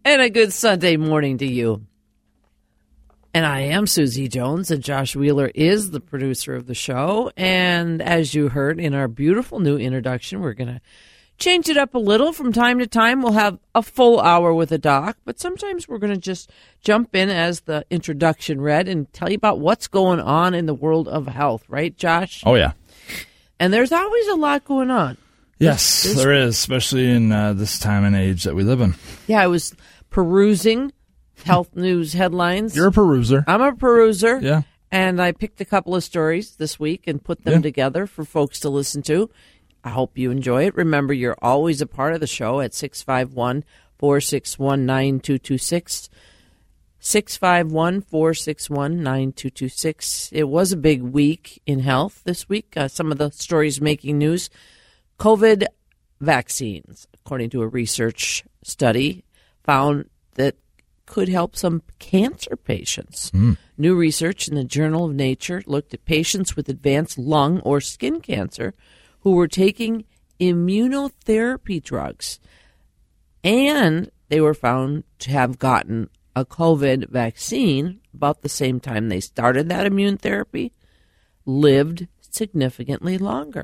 And a good Sunday morning to you. And I am Susie Jones, and Josh Wheeler is the producer of the show. And as you heard in our beautiful new introduction, we're going to change it up a little. From time to time, we'll have a full hour with a doc, but sometimes we're going to just jump in as the introduction read and tell you about what's going on in the world of health, right, Josh? Oh, yeah. And there's always a lot going on. Yes, there is, especially in this time and age that we live in. Yeah, I was perusing health news headlines. You're a peruser. I'm a peruser. Yeah. And I picked a couple of stories this week and put them together for folks to listen to. I hope you enjoy it. Remember, you're always a part of the show at 651-461-9226. 651-461-9226. It was a big week in health this week. Some of the stories making news. COVID vaccines, according to a research study, found that could help some cancer patients. New research in the Journal of Nature looked at patients with advanced lung or skin cancer who were taking immunotherapy drugs, and they were found to have gotten a COVID vaccine about the same time they started that immune therapy, lived significantly longer.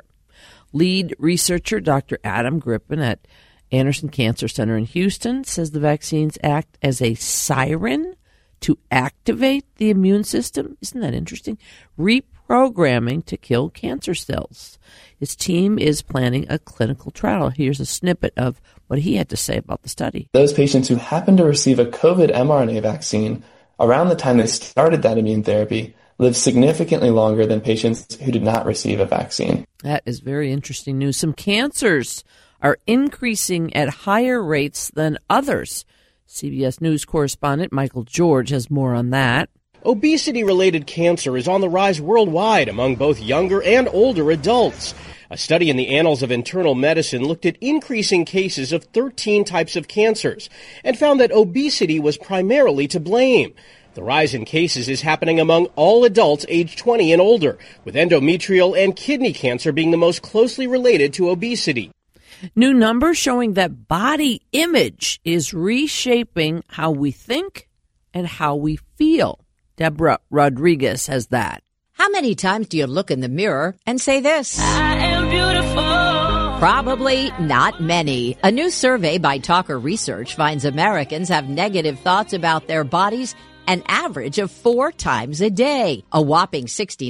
Lead researcher Dr. Adam Griffin at Anderson Cancer Center in Houston says the vaccines act as a siren to activate the immune system. Isn't that interesting? Reprogramming to kill cancer cells. His team is planning a clinical trial. Here's a snippet of what he had to say about the study. Those patients who happened to receive a COVID mRNA vaccine around the time they started that immune therapy lived significantly longer than patients who did not receive a vaccine. That is very interesting news. Some cancers are increasing at higher rates than others. CBS News correspondent Michael George has more on that. Obesity-related cancer is on the rise worldwide among both younger and older adults. A study in the Annals of Internal Medicine looked at increasing cases of 13 types of cancers and found that obesity was primarily to blame. The rise in cases is happening among all adults age 20 and older, with endometrial and kidney cancer being the most closely related to obesity. New numbers showing that body image is reshaping how we think and how we feel. Deborah Rodriguez has that. How many times do you look in the mirror and say this? I am beautiful. Probably not many. A new survey by Talker Research finds Americans have negative thoughts about their bodies an average of 4 times a day. A whopping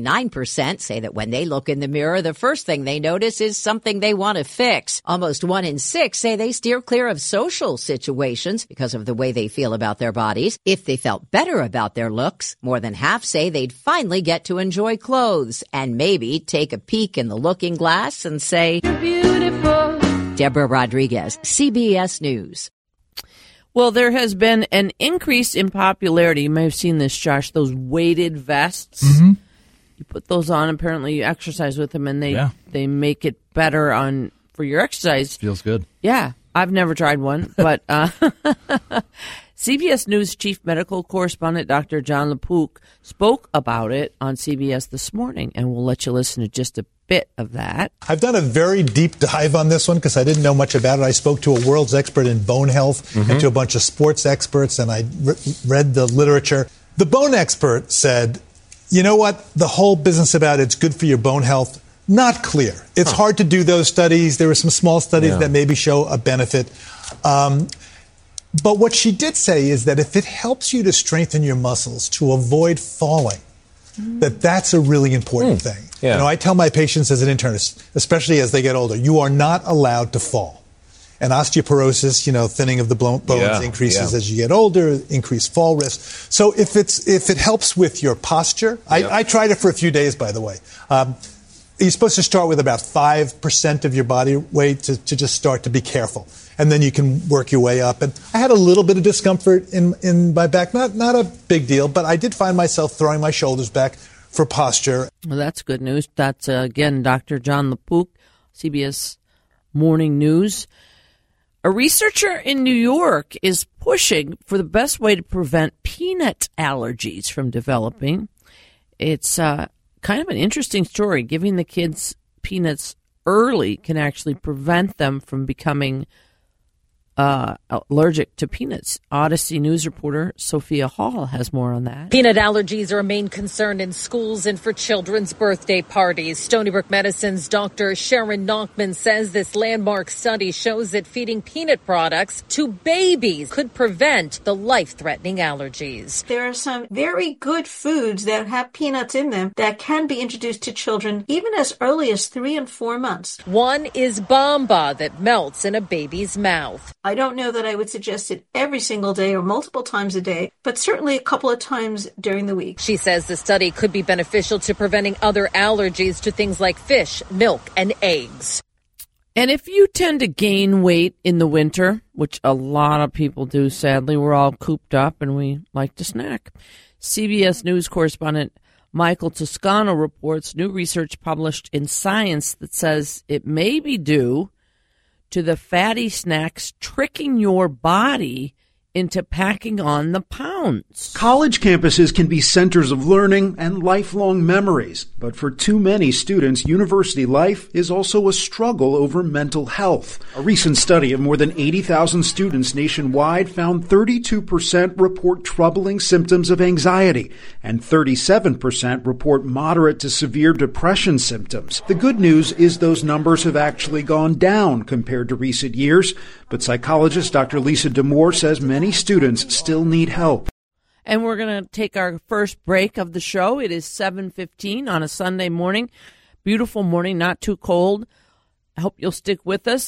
69% say that when they look in the mirror, the first thing they notice is something they want to fix. Almost 1 in 6 say they steer clear of social situations because of the way they feel about their bodies. If they felt better about their looks, more than half say they'd finally get to enjoy clothes and maybe take a peek in the looking glass and say, "You're beautiful." Deborah Rodriguez, CBS News. Well, there has been an increase in popularity. You may have seen this, Josh, those weighted vests. Mm-hmm. You put those on, apparently you exercise with them, and they make it better for your exercise. Feels good. Yeah, I've never tried one, but CBS News chief medical correspondent Dr. Jon LaPook spoke about it on CBS this morning, and we'll let you listen to just a bit of that. I've done a very deep dive on this one because I didn't know much about it. I spoke to a world's expert in bone health and to a bunch of sports experts, and I read the literature. The bone expert said, you know what, the whole business about it's good for your bone health, not clear. It's hard to do those studies. There were some small studies that maybe show a benefit. But what she did say is that if it helps you to strengthen your muscles to avoid falling, that's a really important thing. Yeah. You know, I tell my patients as an internist, especially as they get older, you are not allowed to fall. And osteoporosis, thinning of the bones increases as you get older, increased fall risk. So if it helps with your posture, I tried it for a few days, by the way. You're supposed to start with about 5% of your body weight to just start to be careful. And then you can work your way up. And I had a little bit of discomfort in my back, not a big deal, but I did find myself throwing my shoulders back for posture. Well, that's good news. That's, again, Dr. Jon LaPook, CBS Morning News. A researcher in New York is pushing for the best way to prevent peanut allergies from developing. It's kind of an interesting story. Giving the kids peanuts early can actually prevent them from becoming allergic to peanuts. Odyssey News reporter Sophia Hall has more on that. Peanut allergies are a main concern in schools and for children's birthday parties. Stony Brook Medicine's Dr. Sharon Nachman says this landmark study shows that feeding peanut products to babies could prevent the life-threatening allergies. There are some very good foods that have peanuts in them that can be introduced to children even as early as 3 and 4 months. One is Bamba that melts in a baby's mouth. I don't know that I would suggest it every single day or multiple times a day, but certainly a couple of times during the week. She says the study could be beneficial to preventing other allergies to things like fish, milk, and eggs. And if you tend to gain weight in the winter, which a lot of people do, sadly, we're all cooped up and we like to snack. CBS News correspondent Michael Toscano reports new research published in Science that says it may be due to the fatty snacks tricking your body into packing on the pounds. College campuses can be centers of learning and lifelong memories, but for too many students, university life is also a struggle over mental health. A recent study of more than 80,000 students nationwide found 32% report troubling symptoms of anxiety, and 37% report moderate to severe depression symptoms. The good news is those numbers have actually gone down compared to recent years, but psychologist Dr. Lisa D'Amour says many students still need help. And we're going to take our first break of the show. It is 7:15 on a Sunday morning. Beautiful morning, not too cold. I hope you'll stick with us.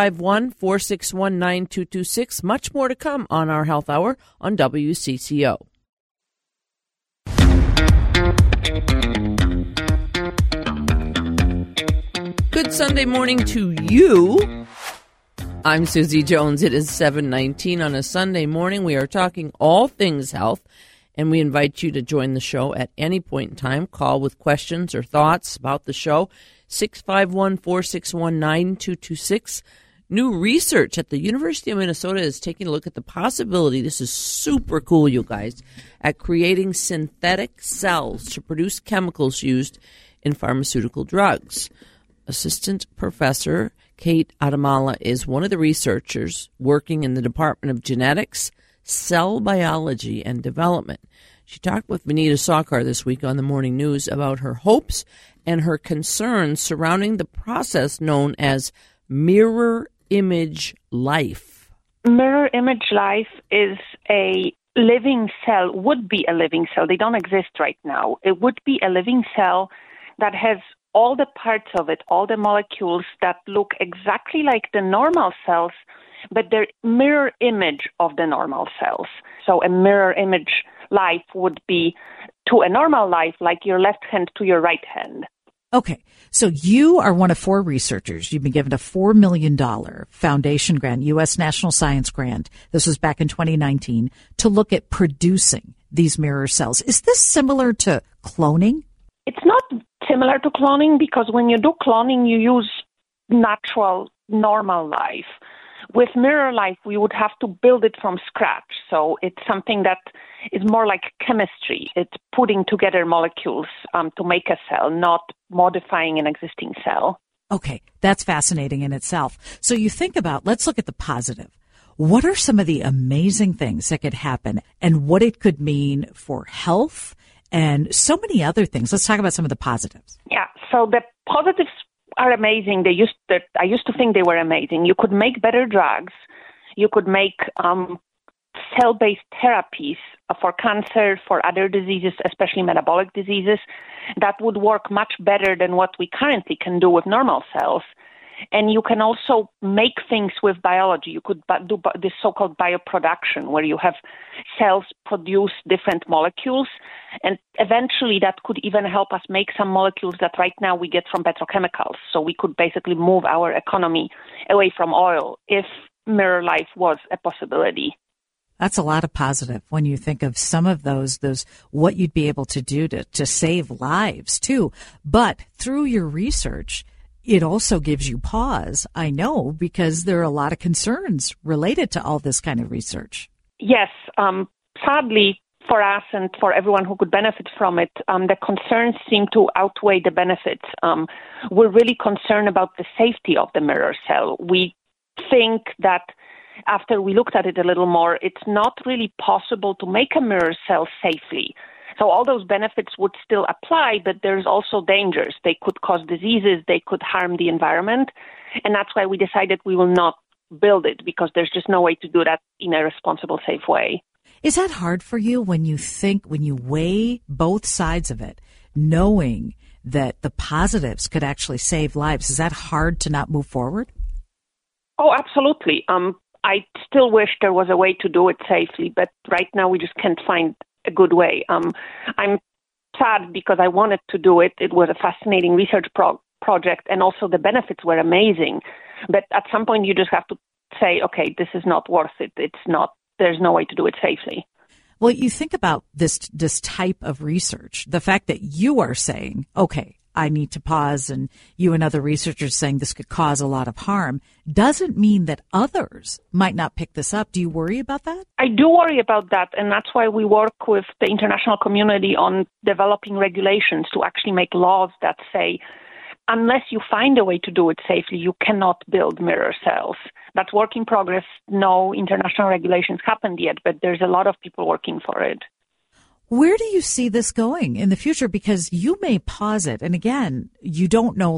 651-461-9226. Much more to come on our Health Hour on WCCO. Good Sunday morning to you. I'm Susie Jones. It is 7:19 on a Sunday morning. We are talking all things health, and we invite you to join the show at any point in time. Call with questions or thoughts about the show. 651-461-9226. New research at the University of Minnesota is taking a look at the possibility, this is super cool, you guys, at creating synthetic cells to produce chemicals used in pharmaceutical drugs. Assistant Professor Kate Adamala is one of the researchers working in the Department of Genetics, Cell Biology, and Development. She talked with Vanita Sawkar this week on the Morning News about her hopes and her concerns surrounding the process known as mirror image life. Mirror image life is a living cell, would be a living cell. They don't exist right now. It would be a living cell that has all the parts of it, all the molecules that look exactly like the normal cells, but they're mirror image of the normal cells. So a mirror image life would be to a normal life like your left hand to your right hand. Okay, so you are one of 4 researchers. You've been given a $4 million foundation grant, U.S. National Science Grant. This was back in 2019 to look at producing these mirror cells. Is this similar to cloning? It's not similar to cloning because when you do cloning, you use natural, normal life. With mirror life, we would have to build it from scratch. So it's something that is more like chemistry. It's putting together molecules to make a cell, not modifying an existing cell. Okay, that's fascinating in itself. So you think about, let's look at the positive. What are some of the amazing things that could happen and what it could mean for health and so many other things? Let's talk about some of the positives. Yeah, so the positives are amazing. I used to think they were amazing. You could make better drugs. You could make cell-based therapies for cancer, for other diseases, especially metabolic diseases, that would work much better than what we currently can do with normal cells. And you can also make things with biology. You could do this so-called bioproduction, where you have cells produce different molecules, and eventually that could even help us make some molecules that right now we get from petrochemicals. So we could basically move our economy away from oil if mirror life was a possibility. That's a lot of positive when you think of some of those what you'd be able to do to save lives too. But through your research, it also gives you pause, I know, because there are a lot of concerns related to all this kind of research. Yes. Sadly, for us and for everyone who could benefit from it, the concerns seem to outweigh the benefits. We're really concerned about the safety of the mirror cell. We think that after we looked at it a little more, it's not really possible to make a mirror cell safely. So all those benefits would still apply, but there's also dangers. They could cause diseases, they could harm the environment, and that's why we decided we will not build it, because there's just no way to do that in a responsible, safe way. Is that hard for you when you weigh both sides of it, knowing that the positives could actually save lives? Is that hard to not move forward? Oh, absolutely. I still wish there was a way to do it safely, but right now we just can't find a good way. I'm sad because I wanted to do it. It was a fascinating research project, and also the benefits were amazing. But at some point you just have to say, okay, this is not worth it. There's no way to do it safely. Well, you think about this type of research, the fact that you are saying, okay, I need to pause, and you and other researchers saying this could cause a lot of harm, doesn't mean that others might not pick this up. Do you worry about that? I do worry about that, and that's why we work with the international community on developing regulations to actually make laws that say, unless you find a way to do it safely, you cannot build mirror cells. That's work in progress. No international regulations happened yet, but there's a lot of people working for it. Where do you see this going in the future? Because you may pause it. And again, you don't know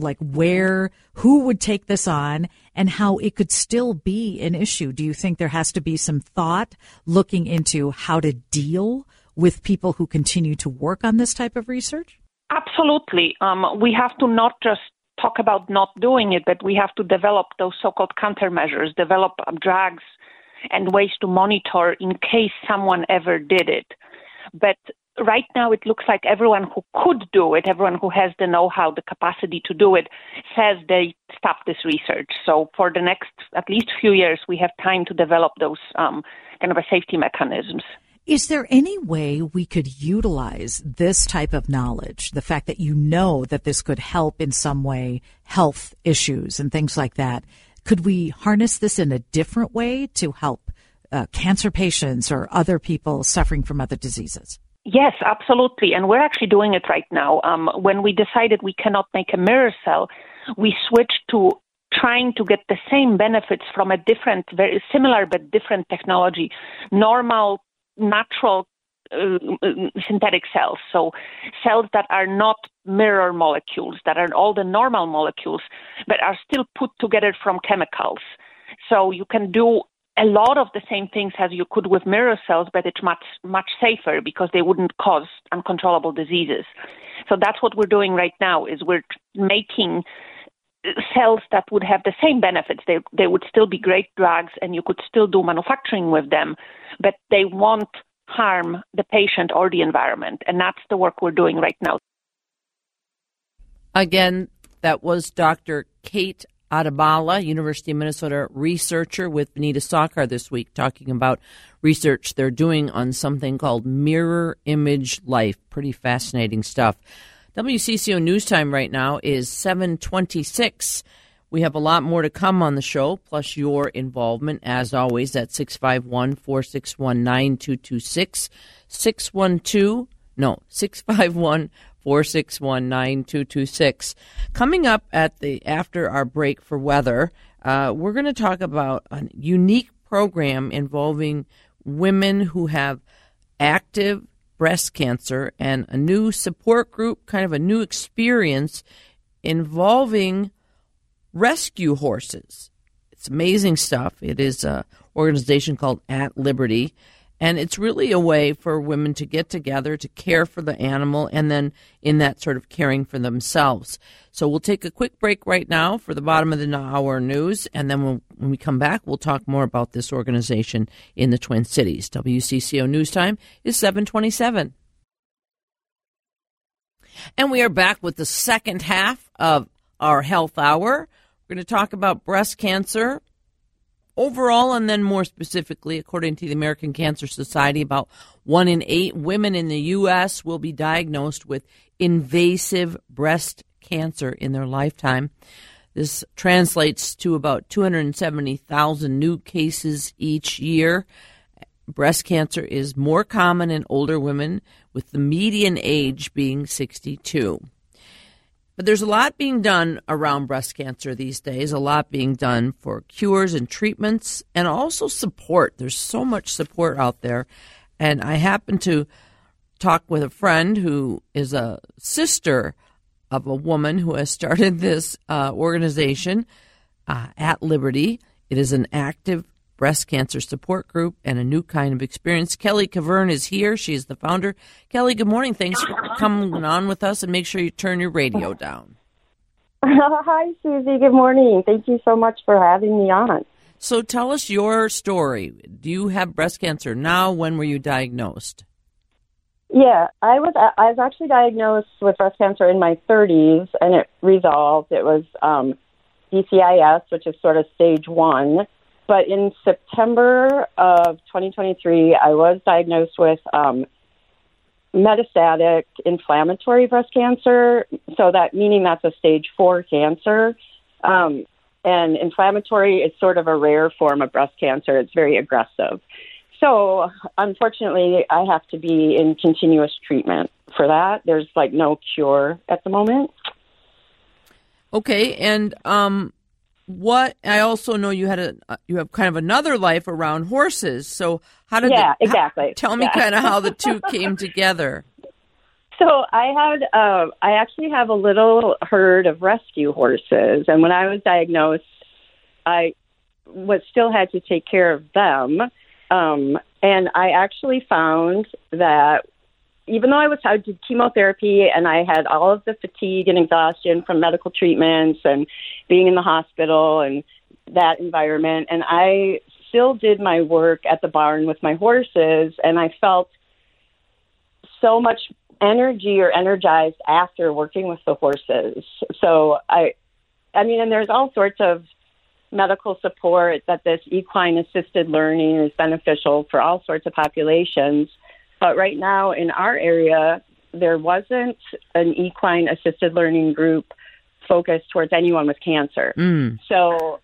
who would take this on and how it could still be an issue. Do you think there has to be some thought looking into how to deal with people who continue to work on this type of research? Absolutely. We have to not just talk about not doing it, but we have to develop those so-called countermeasures, develop drugs and ways to monitor in case someone ever did it. But right now it looks like everyone who could do it, everyone who has the know-how, the capacity to do it, says they stop this research. So for the next at least few years, we have time to develop those kind of safety mechanisms. Is there any way we could utilize this type of knowledge, the fact that you know that this could help in some way health issues and things like that? Could we harness this in a different way to help cancer patients or other people suffering from other diseases? Yes, absolutely. And we're actually doing it right now. When we decided we cannot make a mirror cell, we switched to trying to get the same benefits from a different, very similar but different technology, normal, natural synthetic cells. So cells that are not mirror molecules, that are all the normal molecules, but are still put together from chemicals. So you can do a lot of the same things as you could with mirror cells, but it's much, much safer because they wouldn't cause uncontrollable diseases. So that's what we're doing right now, is we're making cells that would have the same benefits. They would still be great drugs and you could still do manufacturing with them, but they won't harm the patient or the environment. And that's the work we're doing right now. Again, that was Dr. Kate Adebala, University of Minnesota researcher, with Vineeta Sawkar this week, talking about research they're doing on something called mirror image life. Pretty fascinating stuff. WCCO News Time right now is 7:26. We have a lot more to come on the show, plus your involvement, as always, at 651-461-9226, 651-461-9226. Coming up after our break for weather, we're going to talk about a unique program involving women who have active breast cancer and a new support group, kind of a new experience involving rescue horses. It's amazing stuff. It is an organization called At Liberty, and it's really a way for women to get together to care for the animal and then in that sort of caring for themselves. So we'll take a quick break right now for the bottom of the hour news, and then when we come back, we'll talk more about this organization in the Twin Cities. WCCO News Time is 7:27. And we are back with the second half of our health hour. We're going to talk about breast cancer overall, and then more specifically, according to the American Cancer Society, about 1 in 8 women in the U.S. will be diagnosed with invasive breast cancer in their lifetime. This translates to about 270,000 new cases each year. Breast cancer is more common in older women, with the median age being 62. But there's a lot being done around breast cancer these days, a lot being done for cures and treatments and also support. There's so much support out there. And I happen to talk with a friend who is a sister of a woman who has started this organization, At Liberty. It is an active breast cancer support group and a new kind of experience. Kelly Cavern is here. She is the founder. Kelly, good morning. Thanks for coming on with us, and make sure you turn your radio down. Hi, Susie. Good morning. Thank you so much for having me on. So tell us your story. Do you have breast cancer now? When were you diagnosed? Yeah, I was actually diagnosed with breast cancer in my 30s, and it resolved. It was DCIS, which is sort of stage 1. But in September of 2023, I was diagnosed with metastatic inflammatory breast cancer. So that meaning that's a stage 4 cancer. And inflammatory is sort of a rare form of breast cancer. It's very aggressive. So unfortunately, I have to be in continuous treatment for that. There's no cure at the moment. Okay, and what I also know you have kind of another life around horses. So how did exactly. Tell me kind of how the two came together. So I actually have a little herd of rescue horses, and when I was diagnosed, I still had to take care of them, and I actually found that even though I did chemotherapy and I had all of the fatigue and exhaustion from medical treatments and being in the hospital and that environment, and I still did my work at the barn with my horses, and I felt so much energy or energized after working with the horses. So I mean, and there's all sorts of medical support that this equine assisted learning is beneficial for all sorts of populations. But right now in our area, there wasn't an equine assisted learning group focused towards anyone with cancer. So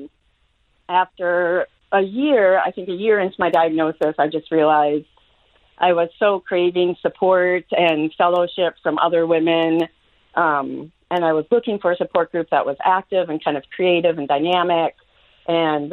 after a year into my diagnosis, I just realized I was so craving support and fellowship from other women. And I was looking for a support group that was active and kind of creative and dynamic. And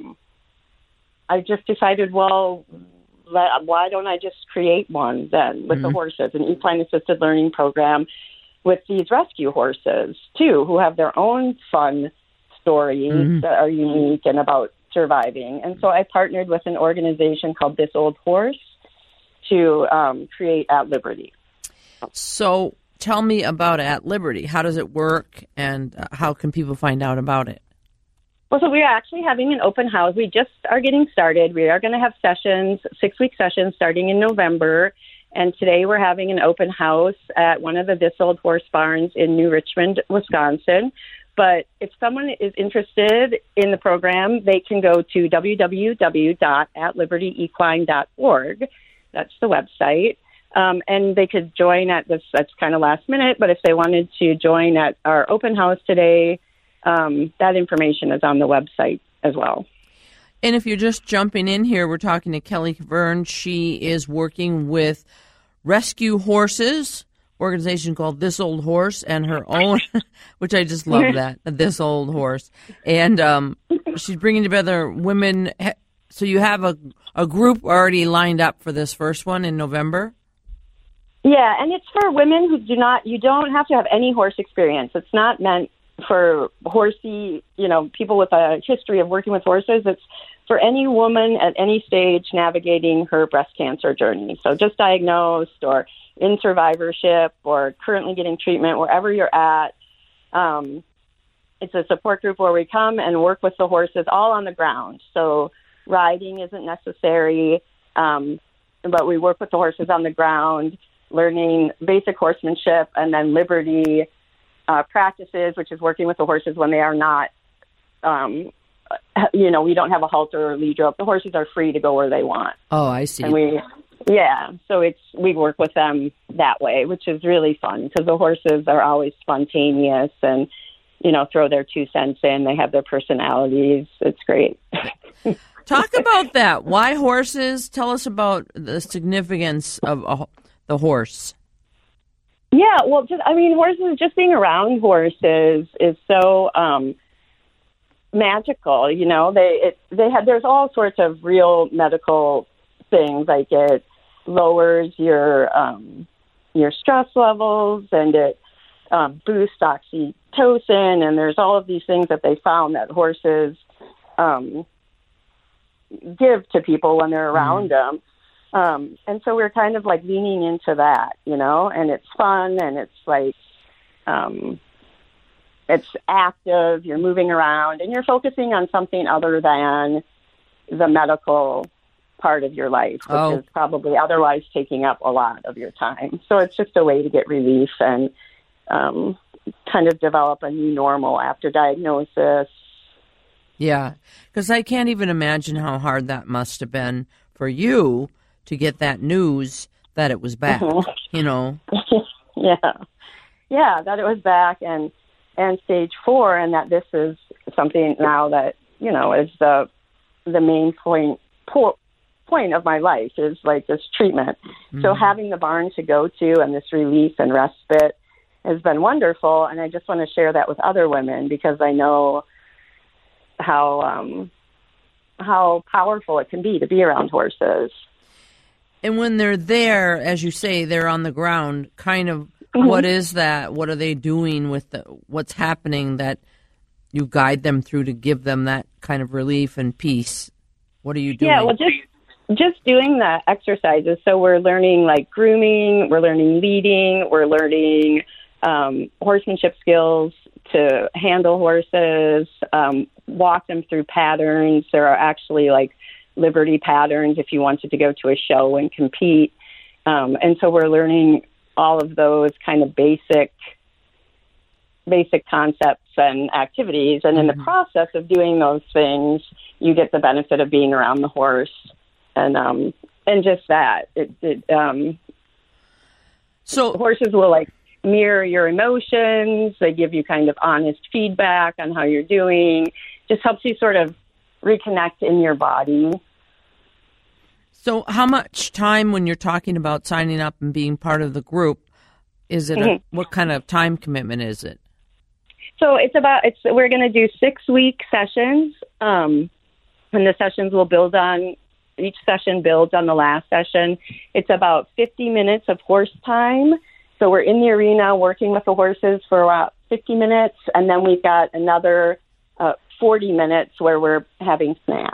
I just decided, well, why don't I just create one then with the horses, an equine assisted learning program with these rescue horses too, who have their own fun stories that are unique and about surviving. And so I partnered with an organization called This Old Horse to create At Liberty. So tell me about At Liberty. How does it work, and how can people find out about it? Well, so we are actually having an open house. We just are getting started. We are going to have sessions, 6-week sessions starting in November. And today we're having an open house at one of the This Old Horse barns in New Richmond, Wisconsin. But if someone is interested in the program, they can go to www.atlibertyequine.org. That's the website. And they could join at this, that's kind of last minute, but if they wanted to join at our open house today, that information is on the website as well. And if you're just jumping in here, we're talking to Kelly Cavern. She is working with rescue horses, organization called This Old Horse, and her own, which I just love that, This Old Horse. And she's bringing together women. So you have a group already lined up for this first one in November? Yeah, and it's for women who you don't have to have any horse experience. It's not meant for horsey, people with a history of working with horses. It's for any woman at any stage navigating her breast cancer journey. So just diagnosed or in survivorship or currently getting treatment, wherever you're at. It's a support group where we come and work with the horses all on the ground. So riding isn't necessary, but we work with the horses on the ground, learning basic horsemanship, and then liberty practices, which is working with the horses when they are not, we don't have a halter or lead rope. The horses are free to go where they want. Oh, I see. And so we work with them that way, which is really fun because the horses are always spontaneous and, throw their 2 cents in. They have their personalities. It's great. Talk about that. Why horses? Tell us about the significance of the horse. Yeah, well, horses, just being around horses is so magical. There's all sorts of real medical things, like it lowers your stress levels, and it boosts oxytocin, and there's all of these things that they found that horses give to people when they're around them. And so we're kind of like leaning into that, and it's fun, and it's like, it's active, you're moving around, and you're focusing on something other than the medical part of your life, which is probably otherwise taking up a lot of your time. So it's just a way to get relief and kind of develop a new normal after diagnosis. Yeah, because I can't even imagine how hard that must have been for you to get that news that it was back, Yeah, that it was back and stage 4, and that this is something now that, is the main point of my life, is like this treatment. Mm-hmm. So having the barn to go to and this relief and respite has been wonderful, and I just want to share that with other women, because I know how powerful it can be to be around horses. And when they're there, as you say, they're on the ground, kind of, what is that? What are they doing with what's happening that you guide them through to give them that kind of relief and peace? What are you doing? Yeah, well, just doing the exercises. So we're learning like grooming, we're learning leading, we're learning horsemanship skills to handle horses, walk them through patterns. There are actually like Liberty patterns if you wanted to go to a show and compete. And so we're learning all of those kind of basic concepts and activities. And in the process of doing those things, you get the benefit of being around the horse. And just that. So horses will like mirror your emotions. They give you kind of honest feedback on how you're doing. Just helps you sort of reconnect in your body. So how much time, when you're talking about signing up and being part of the group, is it what kind of time commitment is it? So we're going to do 6-week sessions, and the sessions will each session builds on the last session. It's about 50 minutes of horse time. So we're in the arena working with the horses for about 50 minutes, and then we've got another 40 minutes where we're having snacks.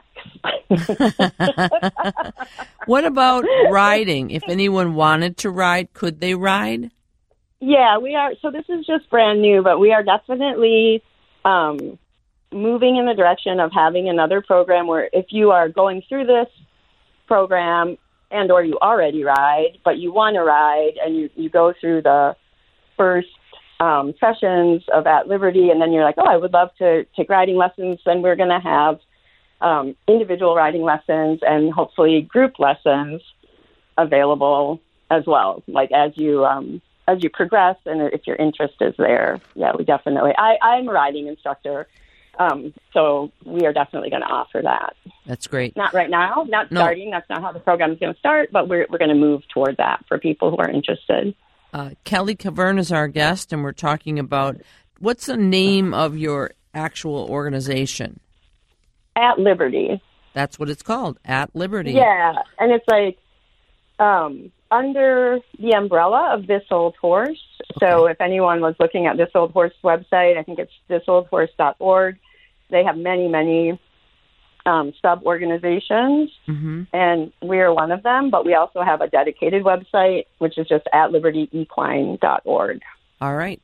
What about riding? If anyone wanted to ride, could they ride? Yeah, we are. So this is just brand new, but we are definitely moving in the direction of having another program where if you are going through this program and or you already ride, but you want to ride, and you go through the first sessions of At Liberty, and then you're like, oh, I would love to take riding lessons, then we're going to have individual riding lessons and hopefully group lessons available as well, like as you progress and if your interest is there. Yeah, we definitely. I'm a riding instructor, so we are definitely going to offer that. That's great. Not right now, starting. That's not how the program is going to start, but we're going to move toward that for people who are interested. Kelly Cavern is our guest, and we're talking about, what's the name of your actual organization? At Liberty. That's what it's called, At Liberty. Yeah, and it's like under the umbrella of This Old Horse. Okay. So if anyone was looking at This Old Horse website, I think it's thisoldhorse.org. They have many, many sub-organizations, and we're one of them, but we also have a dedicated website, which is just atlibertyequine.org. All right,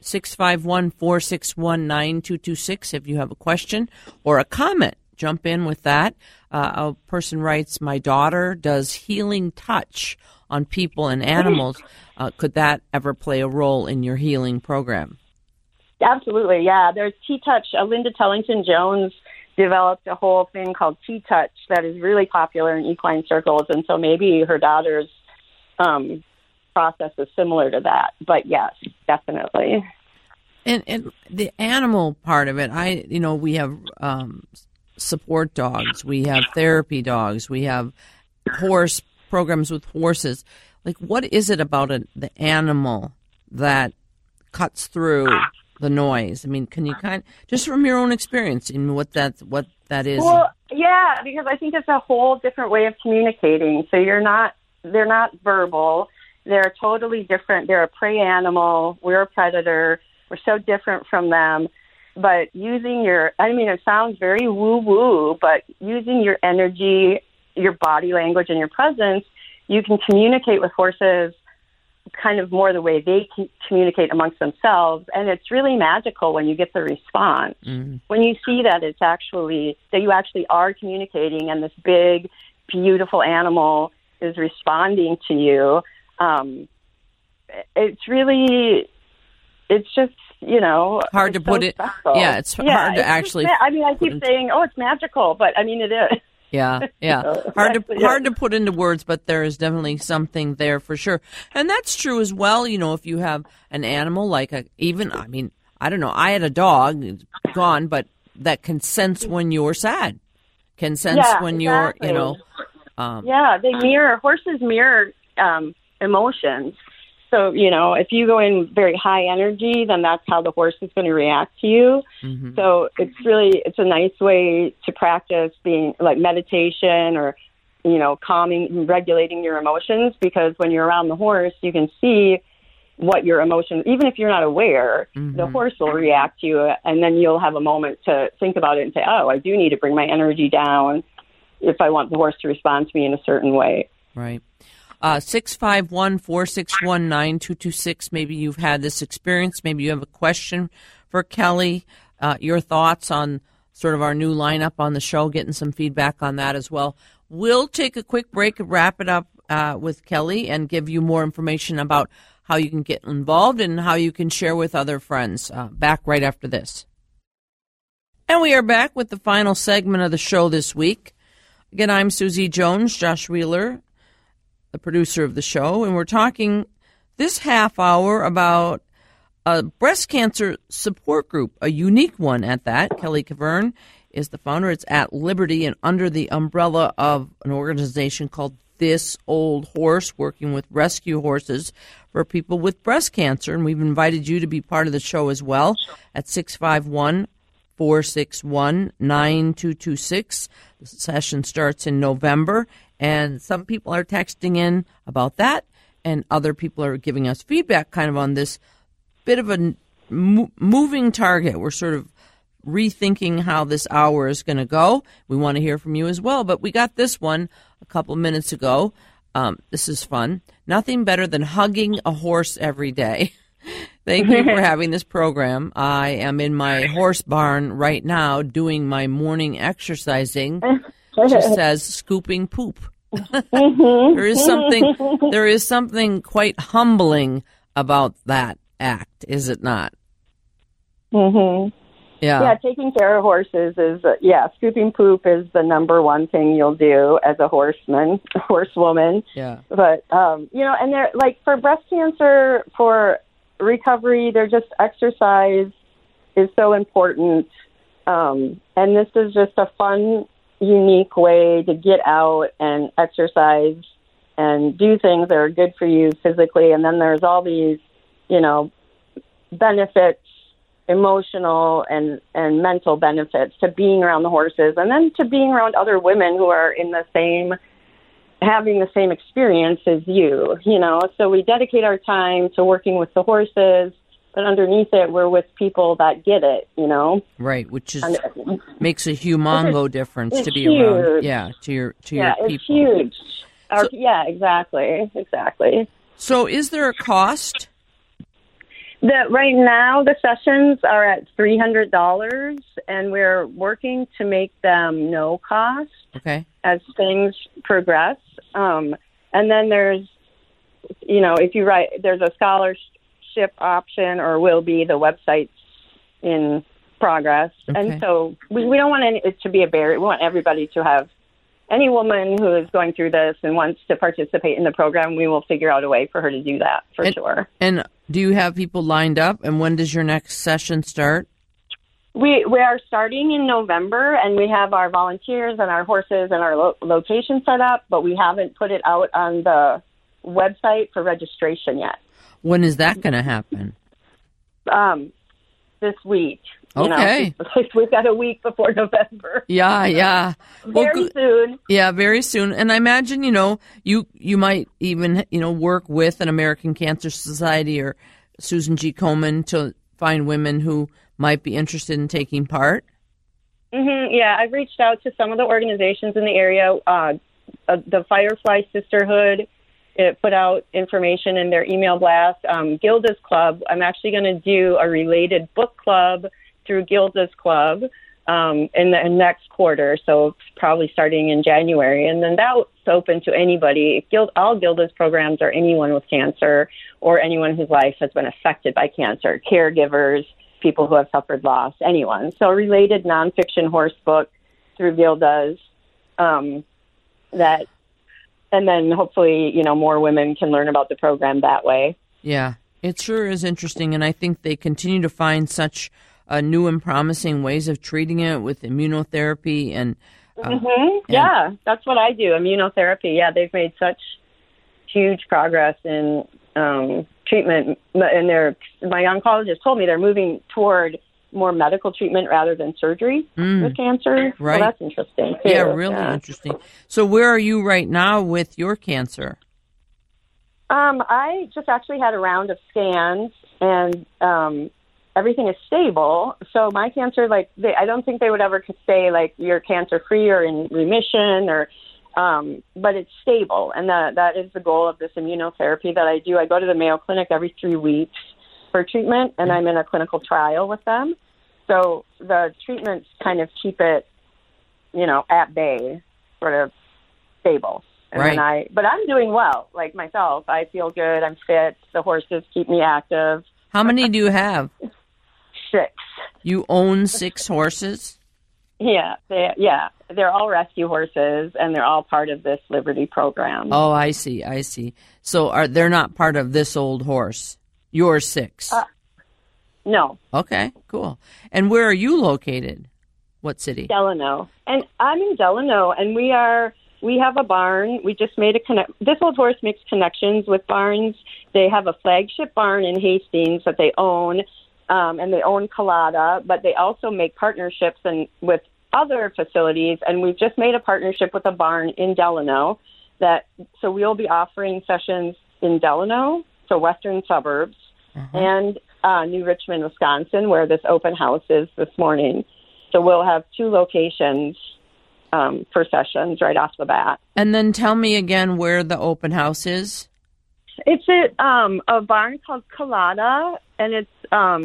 651-461-9226 if you have a question or a comment. Jump in with that. A person writes, my daughter does healing touch on people and animals. Could that ever play a role in your healing program? Absolutely, yeah. There's T-Touch. Linda Tellington-Jones developed a whole thing called T-Touch that is really popular in equine circles, and so maybe her daughter's process is similar to that. But yes, definitely. And the animal part of it, we have support dogs, we have therapy dogs, we have horse programs with horses. Like, what is it about the animal that cuts through the noise? I mean, can you just from your own experience, what that is? Well, yeah, because I think it's a whole different way of communicating. So they're not verbal. They're totally different. They're a prey animal. We're a predator. We're so different from them. But it sounds very woo-woo, but using your energy, your body language, and your presence, you can communicate with horses kind of more the way they communicate amongst themselves. And it's really magical when you get the response. Mm-hmm. When you see that that you actually are communicating and this big, beautiful animal is responding to you. It's just, hard to put it. Special. Yeah, it's hard to actually. I keep saying, it's magical, but it is. Yeah. Hard to put into words, but there is definitely something there for sure. And that's true as well. If you have an animal like I don't know, I had a dog, it's gone, but that can sense when you're sad, can sense when exactly. you're, horses mirror emotions. So, if you go in very high energy, then that's how the horse is going to react to you. Mm-hmm. So it's a nice way to practice being like meditation or, calming, regulating your emotions, because when you're around the horse, you can see what your emotions, even if you're not aware, mm-hmm. the horse will react to you, and then you'll have a moment to think about it and say, oh, I do need to bring my energy down if I want the horse to respond to me in a certain way. Right. 651-461-9226. Maybe you've had this experience. Maybe you have a question for Kelly. Your thoughts on sort of our new lineup on the show, getting some feedback on that as well. We'll take a quick break and wrap it up with Kelly and give you more information about how you can get involved and how you can share with other friends. Back right after this. And we are back with the final segment of the show this week. Again, I'm Susie Jones, Josh Wheeler, the producer of the show, and we're talking this half hour about a breast cancer support group, a unique one at that. Kelly Cavern is the founder. It's at Liberty and under the umbrella of an organization called This Old Horse, working with rescue horses for people with breast cancer. And we've invited you to be part of the show as well at 651-461-9226. The session starts in November. And some people are texting in about that, and other people are giving us feedback kind of on this bit of a moving target. We're sort of rethinking how this hour is going to go. We want to hear from you as well, but we got this one a couple minutes ago. This is fun. Nothing better than hugging a horse every day. Thank you for having this program. I am in my horse barn right now doing my morning exercising. She says, scooping poop. There is something quite humbling about that act, is it not? Mm-hmm. Yeah, taking care of horses is, scooping poop is the number one thing you'll do as a horsewoman. Yeah. But, and they're like for breast cancer, for recovery, they're just exercise is so important. And this is just a fun, unique way to get out and exercise and do things that are good for you physically. And then there's all these, benefits, emotional and mental benefits to being around the horses, and then to being around other women who are having the same experience as you, So we dedicate our time to working with the horses, but underneath it, we're with people that get it, Right, which is makes a humongo difference to be around. Yeah, to your people. It's huge. Exactly. So, is there a cost? Right now, the sessions are at $300, and we're working to make them no cost. Okay. As things progress, and then there's, if you write, there's a scholarship option, or will be. The website's in progress. Okay. And so we don't want it to be a barrier. We want everybody to have, any woman who is going through this and wants to participate in the program, we will figure out a way for her to do that for sure. And do you have people lined up, and when does your next session start? We are starting in November, and we have our volunteers and our horses and our location set up, but we haven't put it out on the website for registration yet. When is that going to happen? This week. Okay. We've got a week before November. Yeah. Very soon. Yeah, very soon. And I imagine, you might even, work with an American Cancer Society or Susan G. Komen to find women who might be interested in taking part. Mm-hmm. Yeah, I've reached out to some of the organizations in the area. The Firefly Sisterhood, it put out information in their email blast. Gilda's Club, I'm actually going to do a related book club through Gilda's Club in the next quarter, so probably starting in January. And then that's open to anybody. All Gilda's programs are anyone with cancer or anyone whose life has been affected by cancer, caregivers, people who have suffered loss, anyone. So a related nonfiction horse book through Gilda's and then hopefully, more women can learn about the program that way. Yeah, it sure is interesting. And I think they continue to find such new and promising ways of treating it with immunotherapy and yeah, that's what I do. Immunotherapy. Yeah, they've made such huge progress in treatment, and my oncologist told me they're moving toward more medical treatment rather than surgery with cancer. Right. Well, that's interesting too. Yeah, really interesting. So where are you right now with your cancer? I just actually had a round of scans, and everything is stable. So my cancer, I don't think they would ever say you're cancer free or in remission, or but it's stable, and that is the goal of this immunotherapy that I do. I go to the Mayo Clinic every 3 weeks for treatment, and I'm in a clinical trial with them. So the treatments kind of keep it, at bay, sort of stable. And right. But I'm doing well, like myself. I feel good. I'm fit. The horses keep me active. How many do you have? 6. You own 6 horses? Yeah, they're all rescue horses, and they're all part of this Liberty program. Oh, I see. So they're not part of this old horse? Your 6? No. Okay, cool. And where are you located? What city? Delano. And I'm in Delano, and we have a barn. We just made this old horse makes connections with barns. They have a flagship barn in Hastings that they own, and they own Colada, but they also make partnerships with other facilities, and we've just made a partnership with a barn in Delano so we'll be offering sessions in Delano, so western suburbs, and New Richmond, Wisconsin, where this open house is this morning. So we'll have 2 locations for sessions right off the bat. And then tell me again where the open house is. It's at a barn called Colada, and it's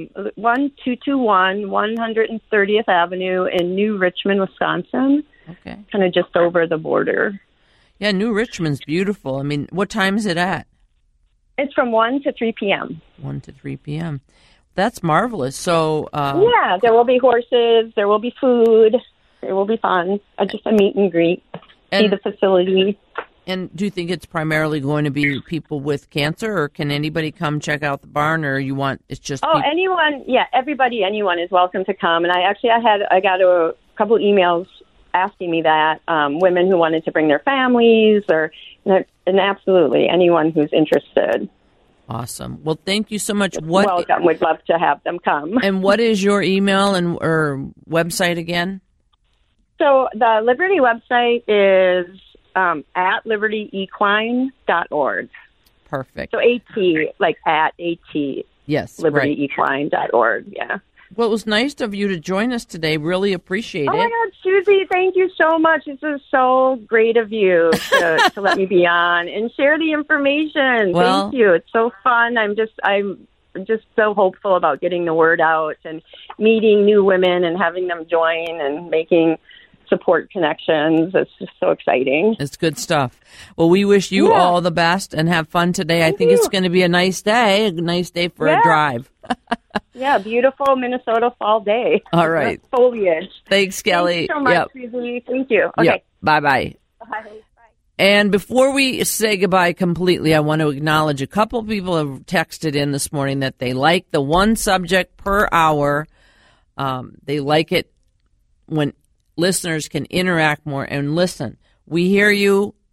1221 130th Avenue in New Richmond, Wisconsin. Okay. Kind of just over the border. Yeah, New Richmond's beautiful. I mean, what time is it at? It's from 1 to 3 p.m. 1 to 3 p.m. That's marvelous. So yeah, there will be horses, there will be food, it will be fun. Just a meet and greet, see the facility. And do you think it's primarily going to be people with cancer, or can anybody come check out the barn, or it's just people? Anyone, anyone is welcome to come. And I got a couple emails asking me that, women who wanted to bring their families, and absolutely anyone who's interested. Awesome. Well, thank you so much. Welcome. We'd love to have them come. And what is your email or website again? So the Liberty website is at libertyequine.org. Perfect. So AT, like at AT. Yes, libertyequine.org, yeah. Well, it was nice of you to join us today. Really appreciate it. Oh, my God, Susie, thank you so much. This is so great of you to let me be on and share the information. Well, thank you. It's so fun. I'm just so hopeful about getting the word out and meeting new women and having them join and making support connections. It's just so exciting. It's good stuff. Well, we wish you all the best and have fun today. I think it's going to be a nice day for a drive. Yeah, beautiful Minnesota fall day. All right. Foliage. Thanks, Kelly. Thank you so much, Susie. Thank you. Okay. Yep. Bye-bye. Bye. And before we say goodbye completely, I want to acknowledge a couple people have texted in this morning that they like the one subject per hour. They like it when listeners can interact more and listen. We hear you.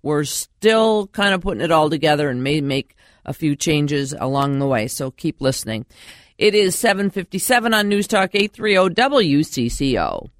we're still kind of putting it all together and may make a few changes along the way. So keep listening. It is 7:57 on News Talk 830 WCCO.